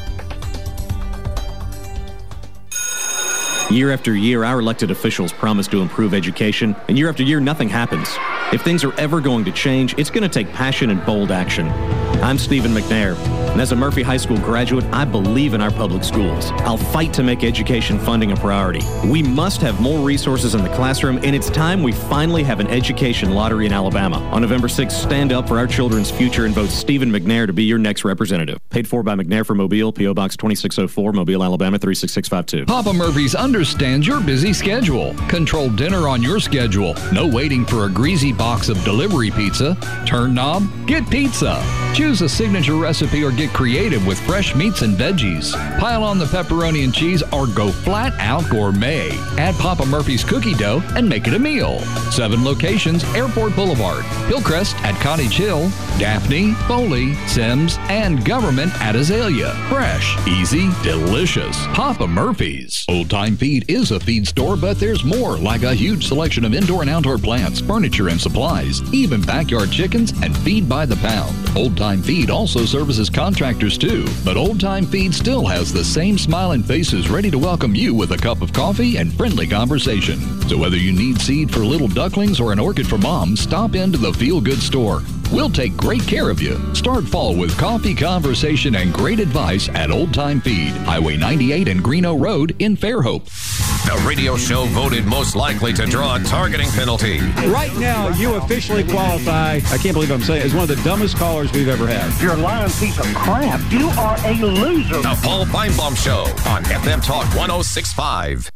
Year after year, our elected officials promise to improve education, and year after year, nothing happens. If things are ever going to change, it's going to take passion and bold action. I'm Stephen McNair, and as a Murphy High School graduate, I believe in our public schools. I'll fight to make education funding a priority. We must have more resources in the classroom, and it's time we finally have an education lottery in Alabama. On November 6th, stand up for our children's future and vote Stephen McNair to be your next representative. Paid for by McNair for Mobile, P.O. Box 2604, Mobile, Alabama 36652. Papa Murphy's understands your busy schedule. Control dinner on your schedule. No waiting for a greasy box of delivery pizza. Turn knob, get pizza. Choose a signature recipe or get creative with fresh meats and veggies. Pile on the pepperoni and cheese or go flat out gourmet. Add Papa Murphy's cookie dough and make it a meal. 7 locations, Airport Boulevard, Hillcrest at Cottage Hill, Daphne, Foley, Sims, and Government at Azalea. Fresh, easy, delicious. Papa Murphy's. Old Time Feed is a feed store, but there's more, like a huge selection of indoor and outdoor plants, furniture, and supplies, even backyard chickens and feed by the pound. Old Time Feed also services contractors too, but Old Time Feed still has the same smiling faces ready to welcome you with a cup of coffee and friendly conversation. So whether you need seed for little ducklings or an orchid for mom, stop into the Feel Good store. We'll take great care of you. Start fall with coffee, conversation, and great advice at Old Time Feed, Highway 98 and Greeno Road in Fairhope. The radio show voted most likely to draw a targeting penalty. Right now, you officially qualify, I can't believe I'm saying it, as one of the dumbest callers we've ever had. You're a lying piece of crap. You are a loser. The Paul Feinbaum Show on FM Talk 106.5.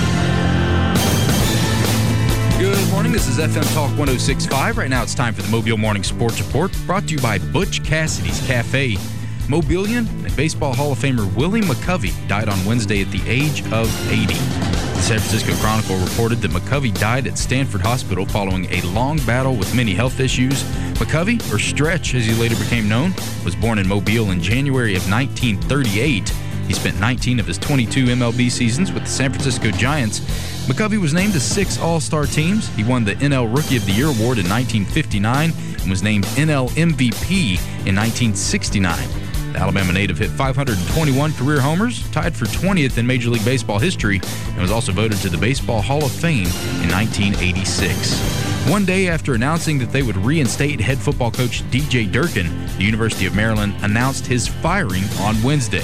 Good morning. This is FM Talk 106.5. Right now it's time for the Mobile Morning Sports Report, brought to you by Butch Cassidy's Cafe. Mobilian and Baseball Hall of Famer Willie McCovey died on Wednesday at the age of 80. The San Francisco Chronicle reported that McCovey died at Stanford Hospital following a long battle with many health issues. McCovey, or Stretch as he later became known, was born in Mobile in January of 1938. He spent 19 of his 22 MLB seasons with the San Francisco Giants. McCovey was named to 6 All-Star teams. He won the NL Rookie of the Year award in 1959 and was named NL MVP in 1969. The Alabama native hit 521 career homers, tied for 20th in Major League Baseball history, and was also voted to the Baseball Hall of Fame in 1986. One day after announcing that they would reinstate head football coach DJ Durkin, the University of Maryland announced his firing on Wednesday.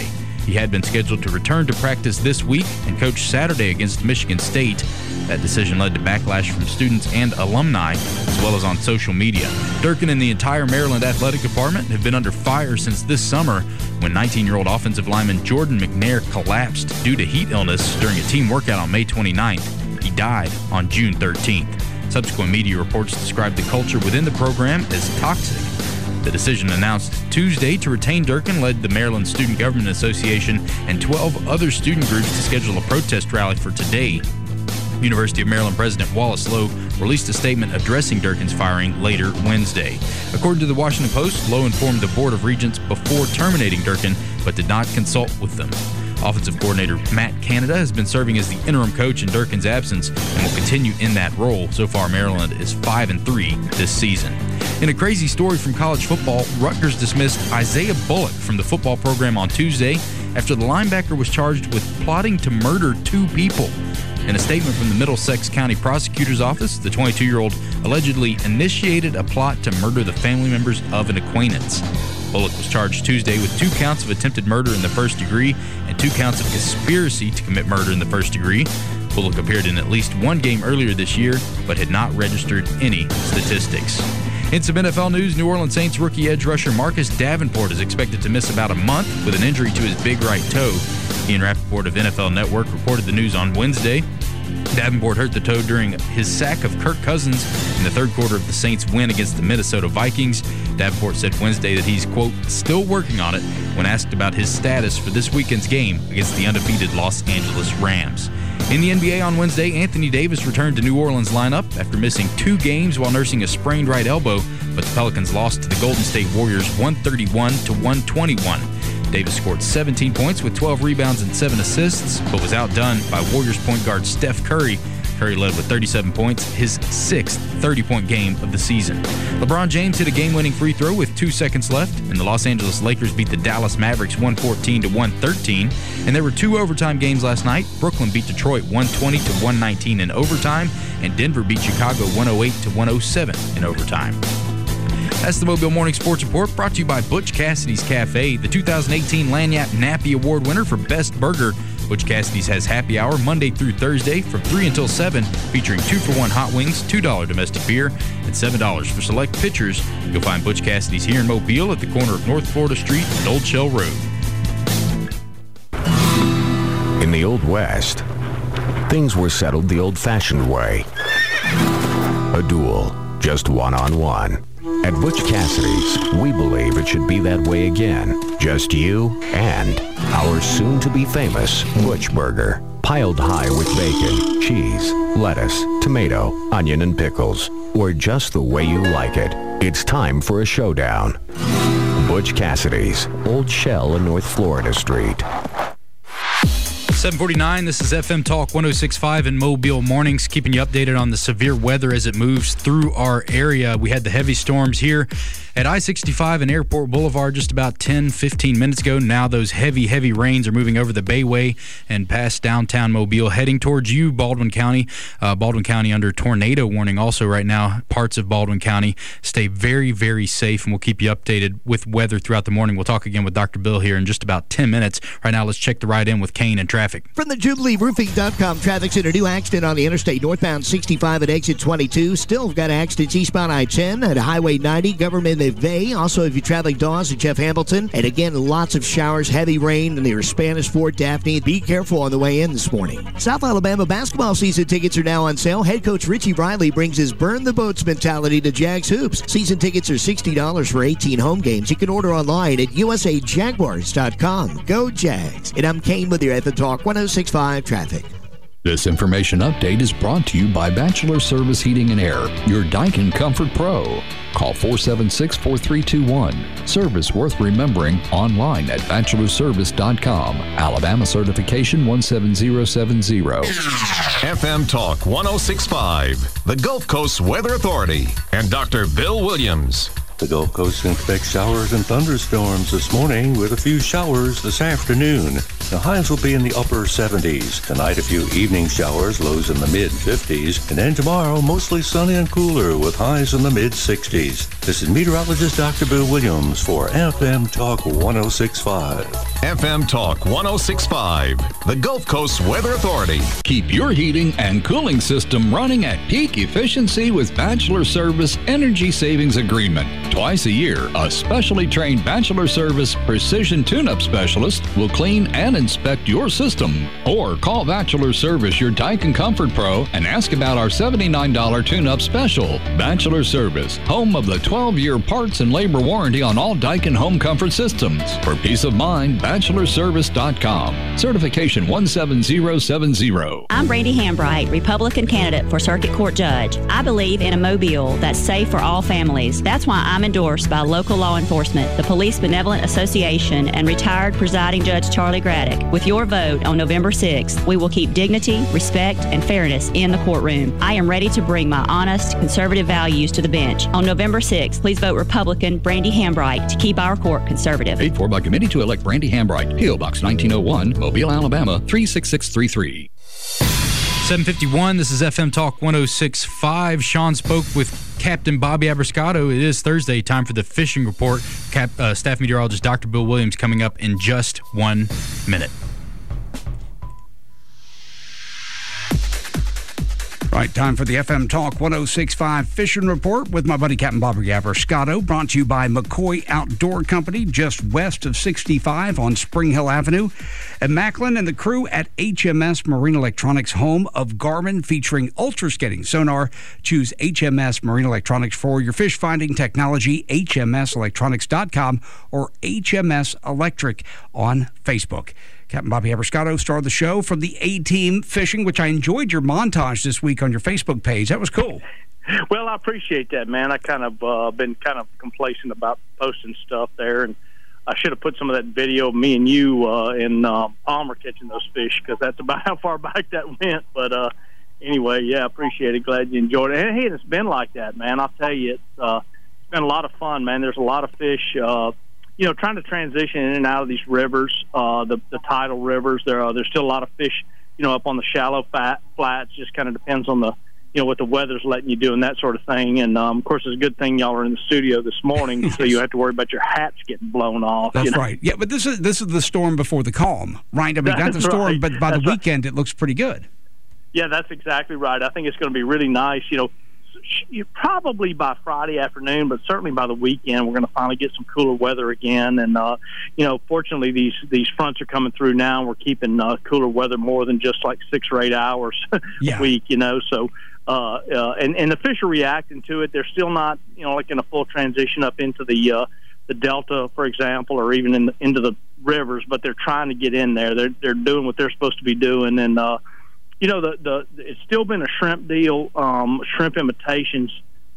He had been scheduled to return to practice this week and coach Saturday against Michigan State. That decision led to backlash from students and alumni, as well as on social media. Durkin and the entire Maryland athletic department have been under fire since this summer when 19-year-old offensive lineman Jordan McNair collapsed due to heat illness during a team workout on May 29th. He died on June 13th. Subsequent media reports described the culture within the program as toxic. The decision announced Tuesday to retain Durkin led the Maryland Student Government Association and 12 other student groups to schedule a protest rally for today. University of Maryland President Wallace Lowe released a statement addressing Durkin's firing later Wednesday. According to the Washington Post, Lowe informed the Board of Regents before terminating Durkin, but did not consult with them. Offensive coordinator Matt Canada has been serving as the interim coach in Durkin's absence and will continue in that role. So far, Maryland is 5-3 this season. In a crazy story from college football, Rutgers dismissed Isaiah Bullock from the football program on Tuesday after the linebacker was charged with plotting to murder 2 people. In a statement from the Middlesex County Prosecutor's Office, the 22-year-old allegedly initiated a plot to murder the family members of an acquaintance. Bullock was charged Tuesday with 2 counts of attempted murder in the first degree and 2 counts of conspiracy to commit murder in the first degree. Bullock appeared in at least 1 game earlier this year, but had not registered any statistics. In some NFL news, New Orleans Saints rookie edge rusher Marcus Davenport is expected to miss about a month with an injury to his big right toe. Ian Rappaport of NFL Network reported the news on Wednesday. Davenport hurt the toe during his sack of Kirk Cousins in the third quarter of the Saints' win against the Minnesota Vikings. Davenport said Wednesday that he's, quote, still working on it when asked about his status for this weekend's game against the undefeated Los Angeles Rams. In the NBA on Wednesday, Anthony Davis returned to New Orleans' lineup after missing 2 games while nursing a sprained right elbow, but the Pelicans lost to the Golden State Warriors 131-121. Davis scored 17 points with 12 rebounds and 7 assists, but was outdone by Warriors point guard Steph Curry. Curry led with 37 points, his 6th 30-point game of the season. LeBron James hit a game-winning free throw with 2 seconds left, and the Los Angeles Lakers beat the Dallas Mavericks 114-113. And there were 2 overtime games last night. Brooklyn beat Detroit 120-119 in overtime, and Denver beat Chicago 108-107 in overtime. That's the Mobile Morning Sports Report, brought to you by Butch Cassidy's Cafe, the 2018 Lagniappe Nappy Award winner for Best Burger. Butch Cassidy's has happy hour Monday through Thursday from 3 until 7, featuring 2-for-1 hot wings, $2 domestic beer, and $7 for select pitchers. You'll find Butch Cassidy's here in Mobile at the corner of North Florida Street and Old Shell Road. In the Old West, things were settled the old-fashioned way. A duel, just one-on-one. At Butch Cassidy's, we believe it should be that way again. Just you and our soon-to-be famous Butch Burger. Piled high with bacon, cheese, lettuce, tomato, onion, and pickles. Or just the way you like it. It's time for a showdown. Butch Cassidy's, Old Shell and North Florida Street. 7:49, this is FM Talk 106.5 in Mobile Mornings, keeping you updated on the severe weather as it moves through our area. We had the heavy storms here at I-65 and Airport Boulevard just about 10-15 minutes ago. Now those heavy rains are moving over the Bayway and past downtown Mobile, heading towards you, Baldwin County. Baldwin County under tornado warning also right now. Parts of Baldwin County. Stay very safe, and we'll keep you updated with weather throughout the morning. We'll talk again with Dr. Bill here in just about 10 minutes. Right now, let's check the ride in with Kane and traffic. From the JubileeRoofing.com traffic center, new accident on the interstate northbound 65 at exit 22. Still got accidents eastbound I-10 at Highway 90, Government McVeigh. Also, if you're traveling Dawes and Jeff Hamilton. And again, lots of showers, heavy rain near Spanish Fort, Daphne. Be careful on the way in this morning. South Alabama basketball season tickets are now on sale. Head coach Richie Riley brings his burn the boats mentality to Jags Hoops. Season tickets are $60 for 18 home games. You can order online at usajaguars.com. Go Jags. And I'm Kane with your FM Talk 106.5 traffic. This information update is brought to you by Bachelor Service Heating and Air, your Daikin Comfort Pro. Call 476-4321. Service worth remembering online at bachelorservice.com. Alabama certification 17070. FM Talk 106.5, the Gulf Coast Weather Authority, and Dr. Bill Williams. The Gulf Coast expects showers and thunderstorms this morning with a few showers this afternoon. The highs will be in the upper 70s. Tonight, a few evening showers, lows in the mid-50s. And then tomorrow, mostly sunny and cooler with highs in the mid-60s. This is meteorologist Dr. Bill Williams for FM Talk 106.5. FM Talk 106.5, the Gulf Coast Weather Authority. Keep your heating and cooling system running at peak efficiency with Bachelor Service Energy Savings Agreement. Twice a year, a specially trained Bachelor Service Precision Tune-Up Specialist will clean and inspect your system. Or call Bachelor Service, your Daikin Comfort Pro, and ask about our $79 tune-up special. Bachelor Service, home of the 12-year parts and labor warranty on all Daikin home comfort systems. For peace of mind, BachelorService.com. Certification 17070. I'm Brandy Hambright, Republican candidate for Circuit Court Judge. I believe in a mobile that's safe for all families. That's why I'm endorsed by local law enforcement, the Police Benevolent Association, and retired presiding Judge Charlie Graddick. With your vote on November 6th, we will keep dignity, respect, and fairness in the courtroom. I am ready to bring my honest, conservative values to the bench. On November 6th, please vote Republican Brandy Hambright to keep our court conservative. Paid for by committee to elect Brandy Hambright. P.O. Box 1901, Mobile, Alabama 36633. 7:51. This is FM Talk 106.5. Sean spoke with Captain Bobby Abrascato. It is Thursday. Time for the fishing report. Staff meteorologist Dr. Bill Williams coming up in just 1 minute. Right, time for the FM Talk 106.5 Fishing Report with my buddy Captain Bobby Abrascato, brought to you by McCoy Outdoor Company, just west of 65 on Spring Hill Avenue. And Macklin and the crew at HMS Marine Electronics, home of Garmin, featuring ultra-skating sonar. Choose HMS Marine Electronics for your fish finding technology, hmselectronics.com or HMS Electric on Facebook. Captain Bobby Abrascato, star of the show from the A-Team Fishing, which I enjoyed your montage this week on your Facebook page. That was cool. Well, I appreciate that, man. I kind of been kind of complacent about posting stuff there, and I should have put some of that video of me and you in Palmer catching those fish, because that's about how far back that went. But anyway, yeah, I appreciate it. Glad you enjoyed it. And, hey, it's been like that, man. I'll tell you, it's been a lot of fun, man. There's a lot of fish. Trying to transition in and out of these rivers, the tidal rivers. There's still a lot of fish, up on the shallow flats. Just kind of depends on the, what the weather's letting you do and that sort of thing. And of course, it's a good thing y'all are in the studio this morning, so you have to worry about your hats getting blown off. That's right. Yeah, but this is the storm before the calm, right? I mean, got the storm, right. But by the weekend, it looks pretty good. Yeah, that's exactly right. I think it's going to be really nice. Probably by Friday afternoon, but certainly by the weekend, we're going to finally get some cooler weather again. And fortunately, these fronts are coming through now, and we're keeping cooler weather more than just like 6 or 8 hours a week. So and the fish are reacting to it. They're still not like in a full transition up into the Delta, for example, or even into the rivers, but they're trying to get in there. They're doing what they're supposed to be doing. And it's still been a shrimp deal, shrimp imitations.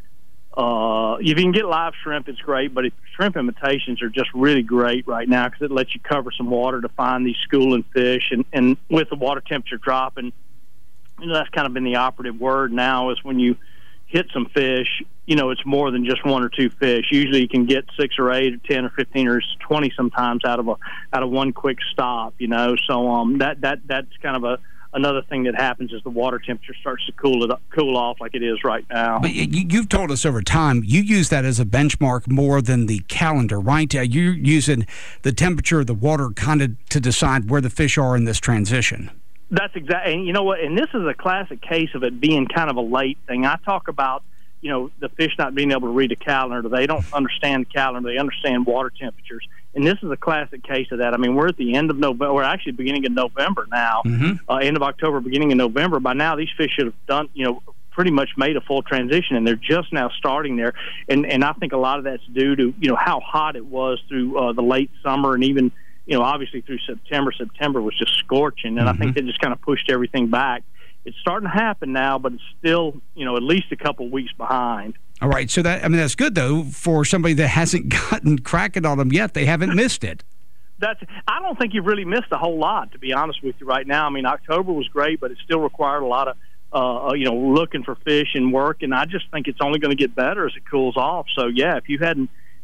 If you can get live shrimp, it's great, but shrimp imitations are just really great right now, because it lets you cover some water to find these schooling fish. And with the water temperature dropping, that's kind of been the operative word now, is when you hit some fish, it's more than just 1 or 2 fish. Usually you can get 6 or 8 or 10 or 15 or 20 sometimes out of one quick stop, So that's kind of another thing that happens is the water temperature starts to cool off like it is right now. But you've told us over time, you use that as a benchmark more than the calendar, right? You're using the temperature of the water kind of to decide where the fish are in this transition. That's exactly, and you know what? And this is a classic case of it being kind of a late thing. I talk about, the fish not being able to read a calendar. They don't understand the calendar. They understand water temperatures. And this is a classic case of that. I mean, we're at the end of November. We're actually beginning of November now, end of October, beginning of November. By now, these fish should have done, pretty much made a full transition, and they're just now starting there. And I think a lot of that's due to, how hot it was through the late summer, and even, obviously through September. September was just scorching, and I think they just kind of pushed everything back. It's starting to happen now, but it's still, at least a couple weeks behind. All right, so that's good, though, for somebody that hasn't gotten cracking on them yet. They haven't missed it. I don't think you've really missed a whole lot, to be honest with you, right now. I mean, October was great, but it still required a lot of, looking for fish and work, and I just think it's only going to get better as it cools off. So, yeah, if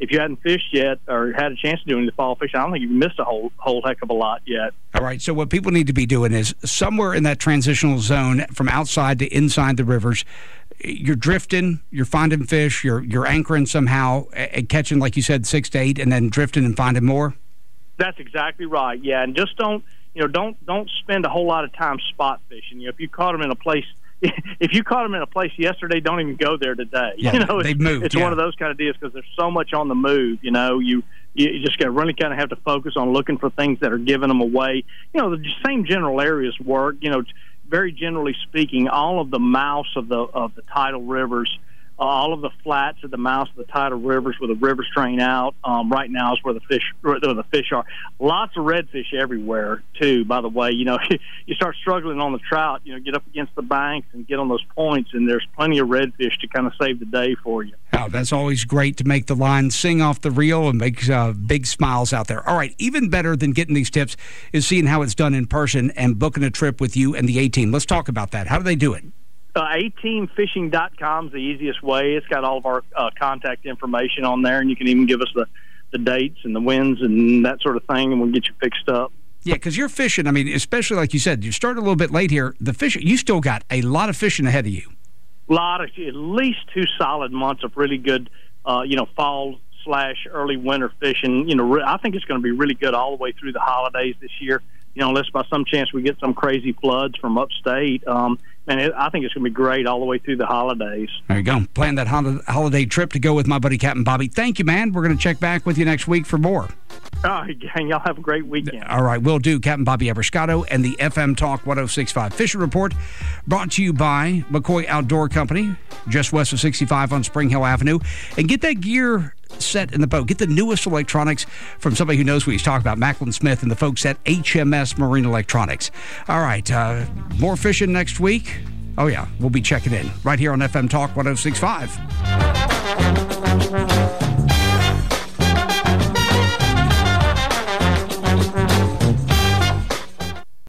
if you hadn't fished yet or had a chance to do any fall fishing, I don't think you've missed a whole heck of a lot yet. All right, so what people need to be doing is somewhere in that transitional zone from outside to inside the rivers, you're drifting, you're finding fish, you're anchoring somehow and catching, like you said, 6 to 8, and then drifting and finding more. That's exactly right. Yeah, and just don't spend a whole lot of time spot fishing. If you caught them in a place. If you caught them in a place yesterday, don't even go there today. Yeah, they've moved. It's one of those kind of deals because there's so much on the move. You just got to really kind of have to focus on looking for things that are giving them away. The same general areas work. Very generally speaking, all of the mouths of the tidal rivers, all of the flats at the mouths of the tidal rivers where the rivers drain out, right now is where the fish are. Lots of redfish everywhere, too, by the way. You start struggling on the trout, get up against the banks and get on those points, and there's plenty of redfish to kind of save the day for you. Oh, that's always great to make the line sing off the reel and make big smiles out there. All right, even better than getting these tips is seeing how it's done in person and booking a trip with you and the A-Team. Let's talk about that. How do they do it? A-teamfishing.com is the easiest way. It's got all of our contact information on there, and you can even give us the dates and the winds and that sort of thing, and we'll get you fixed up. Yeah, because you're fishing. I mean, especially like you said, you started a little bit late here. The fishing, you still got a lot of fishing ahead of you. At least 2 solid months of really good, fall/early winter fishing. I think it's going to be really good all the way through the holidays this year. Unless by some chance we get some crazy floods from upstate. I think it's going to be great all the way through the holidays. There you go. Plan that holiday trip to go with my buddy Captain Bobby. Thank you, man. We're going to check back with you next week for more. All right, gang. Y'all have a great weekend. All right, will do. Captain Bobby Abrascato and the FM Talk 106.5 Fishing Report, brought to you by McCoy Outdoor Company, just west of 65 on Spring Hill Avenue. And get that gear set in the boat. Get the newest electronics from somebody who knows what he's talking about, Macklin Smith and the folks at HMS Marine Electronics. All right, more fishing next week. Oh, yeah, we'll be checking in right here on FM Talk 106.5.